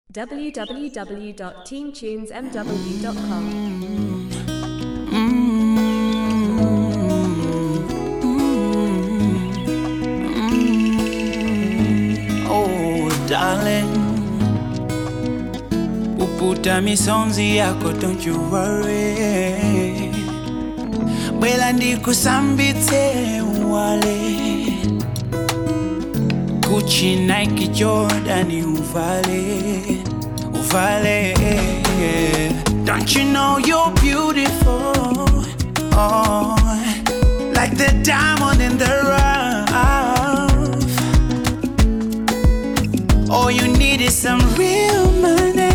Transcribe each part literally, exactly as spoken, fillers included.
w w w dot teen tunes m w dot com. Oh, darling, uputa misonzi yako, don't you worry. Bwela ndikusambitse wale Gucci, Nike, Jordan, uvale, uvale. Don't you know you're beautiful? Oh, like the diamond in the rough. All you need is some real money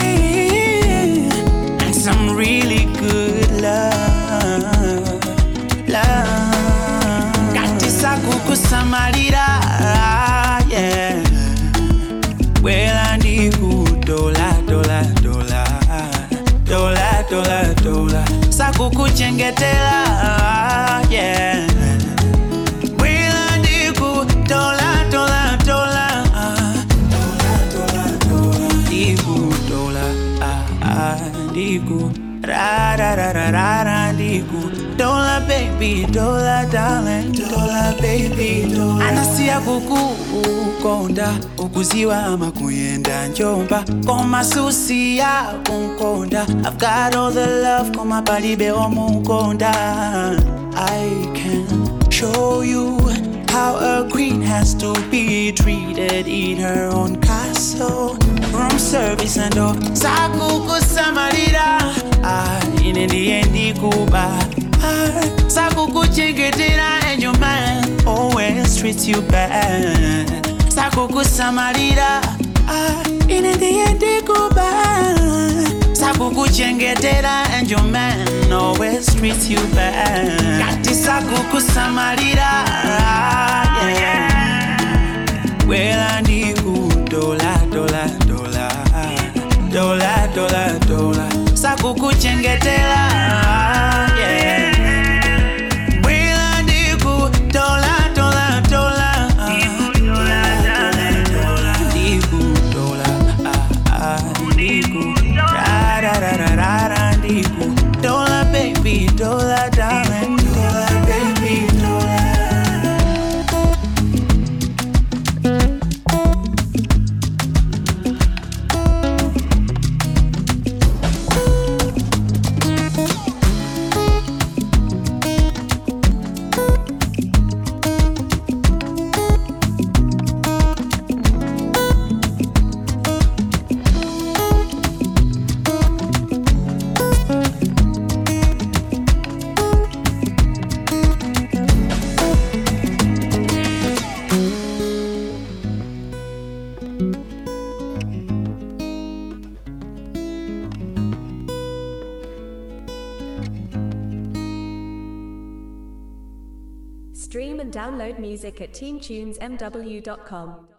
and some really good love. Love. Katisa kukusamarira, yeah. Wela ndiku dola, dola, dola, dola, dola, dola. Sakukuchengetela, yeah. Wela ndiku dola, dola, dola, dola, dola, dola. Ndiku dola, ah, ah, ndiku ra ra ra ra ra ra ndiku dola, baby, dola, darling, dola, baby, dola. Anasia kukukonda ukuziwa ama kuyenda njomba koma susi ya kunkonda. I've got all the love koma palibe omukonda. I can show you how a queen has to be treated in her own castle. Room service and all. Sakuku samarira, ah, in the end kuba. Ah, Sakuku chingetera and your man always treats you bad. Sakuku samarira, ah, in the end kuba. Sakuku chingetera and your man always treats you bad. Kati sakuku samarira, yeah. Wela ndiku dola, dola, dola, dola, dola, dola. Sakuku chengetela, yeah. Wela ndiku dola, dola, dola, dola, dola, ndiku dola, ah, ah, ndiku ra ra ra ra ra ra ndiku dola, baby, dola, darling, dola, baby, dola. Stream and download music at teen tunes m w dot com.